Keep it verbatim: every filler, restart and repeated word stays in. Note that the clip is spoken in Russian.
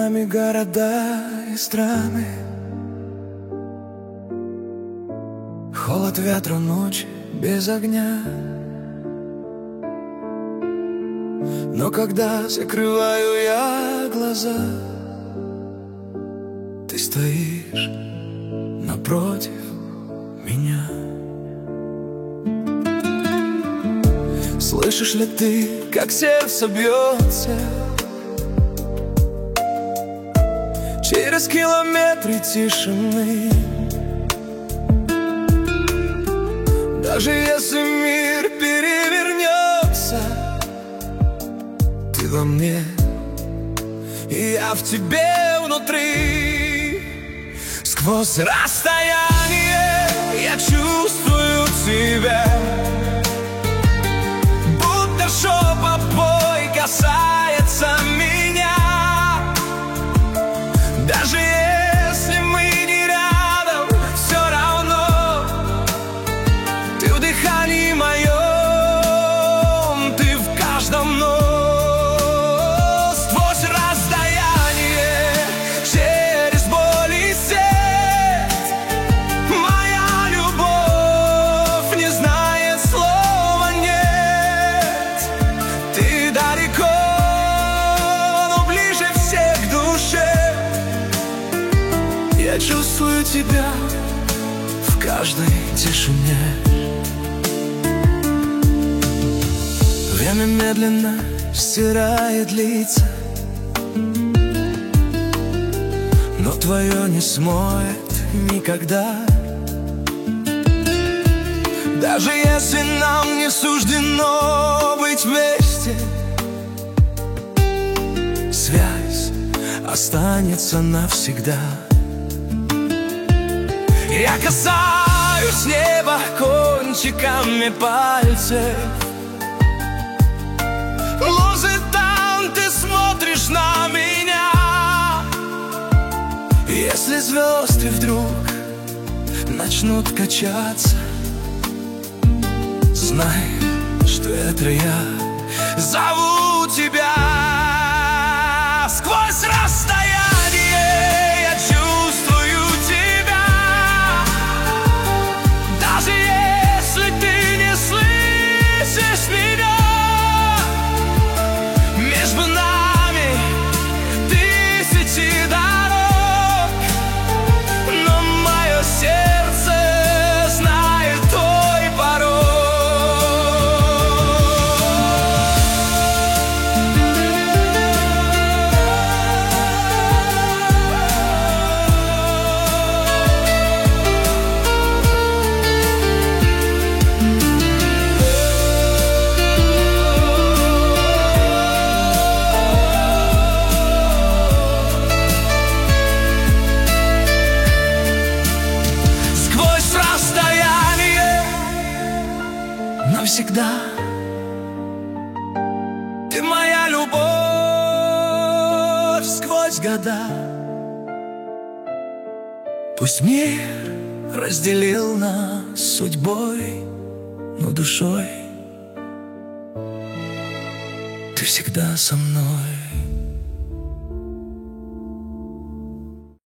нами города и страны, холод ветра, ночи без огня. Но когда закрываю я глаза, ты стоишь напротив меня. Слышишь ли ты, как сердце бьется через километры тишины? Даже если мир перевернется, ты во мне, и я в тебе внутри. Сквозь расстояние я чувствую тебя, будто шепот касается меня. Даже если мы не рядом, все равно ты в дыхании моем, ты в каждом но. Сквозь расстояние, через боль и свет, моя любовь не знает слова нет. Ты далеко, но ближе всех к душе. Я чувствую тебя в каждой тишине. Время медленно стирает лица, но твое не смоет никогда. Даже если нам не суждено быть вместе, связь останется навсегда. Я касаюсь неба кончиками пальцев, может, там ты смотришь на меня. Если звезды вдруг начнут качаться, знай, что это я зову тебя. Сквозь расстояние я чувствую тебя, даже если ты не слышишь меня. Между нами тысячи дорог, но мое сердце знает твой порог. Навсегда ты моя любовь сквозь года. Пусть мир разделил нас судьбой, но душой ты всегда со мной.